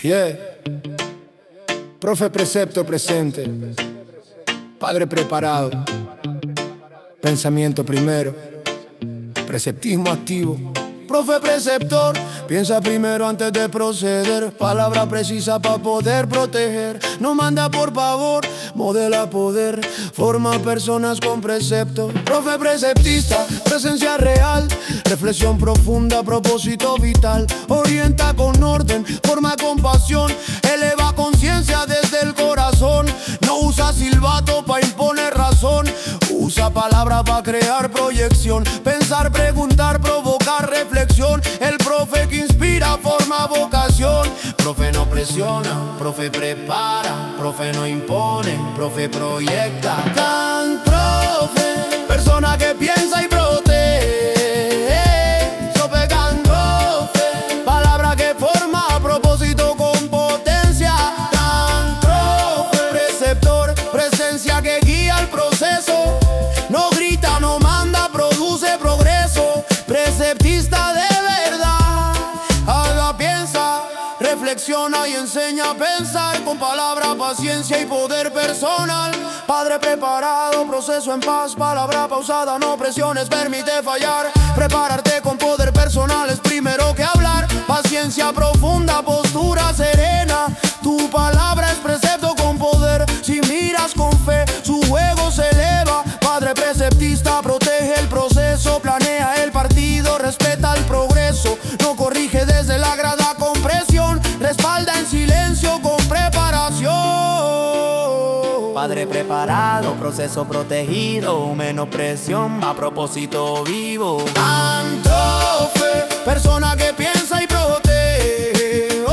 Yeah. Profe precepto presente, padre preparado, pensamiento primero, preceptismo activo. Profe preceptor, piensa primero antes de proceder, palabra precisa para poder proteger. No manda por favor, modela poder, forma personas con precepto. Profe preceptista, presencia real, reflexión profunda, propósito vital. Orienta con orden, forma con pasión, eleva conciencia desde el corazón. No usa silbato para imponer razón, usa palabra para crear proyección. Pensar, preguntar, provocar reflexión. El profe que inspira forma vocación. Profe no presiona, profe prepara, profe no impone, profe proyecta. Tan profe, persona que piensa y protege. Sopecan profe, palabra que forma propósito con potencia. Tan profe, preceptor, presencia que guía el proceso. No grita, no manda, produce progreso. Preceptista de verdad, haga, piensa, reflexiona y enseña a pensar con palabra, paciencia y poder personal. Padre preparado, proceso en paz, palabra pausada, no presiones, permite fallar. Prepararte con poder personal es primero que hablar. Paciencia profunda, postura serena. Tu palabra es precepto con poder. Si miras con fe, su juego se eleva. Padre preceptista protege el proceso, planea el partido, respeta el progreso. No corrige desde la grada con presión, respalda en silencio con preparación. Padre preparado, proceso protegido, menos presión, a propósito vivo. Profe, persona que piensa y protege.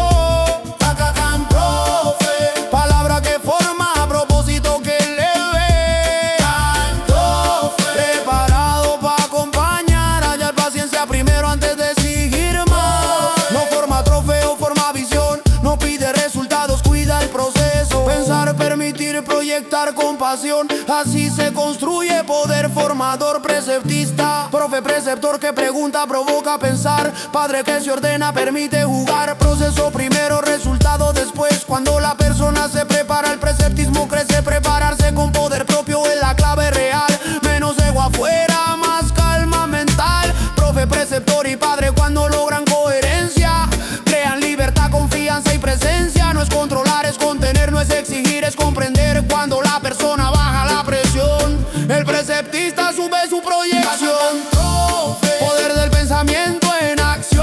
Profe, palabra que forma, a propósito que eleve. Profe, preparado para acompañar, hallar paciencia primero antes de exigir más. No forma trofeo, forma visión, no pide resultados, cuida el proceso. Pensar, permitir, proyectar con pasión, así se construye poder formador. Preceptista, profe preceptor que pregunta, provoca a pensar. Padre que se ordena, permite jugar. Proceso primero, resultado después. Cuando la persona se prepara, el preceptismo crece. Prepararse con poder propio es la clave real. Menos ego afuera, más calma mental. Profe preceptor y padre cuando logran coherencia, crean libertad, confianza y presencia. No es controlar, es contener, no es exigir, es comprender. Cuando la persona baja la presión, el preceptista sube su proyección. Poder del pensamiento en acción.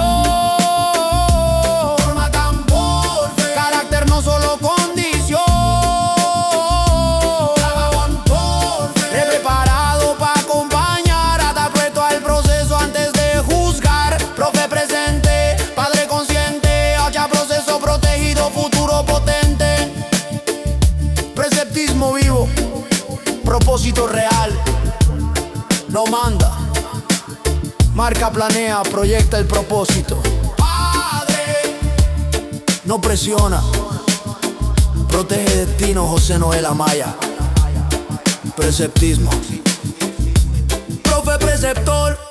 Forma tan porfe, carácter no solo condición. Preparado para acompañar, adapto al proceso antes de juzgar. Profe presente, padre consciente, haya proceso protegido, futuro potente. Preceptismo vivo, propósito real. No manda, marca, planea, proyecta el propósito. Padre no presiona, protege destino. José Noel Amaya. Preceptismo. Profe preceptor,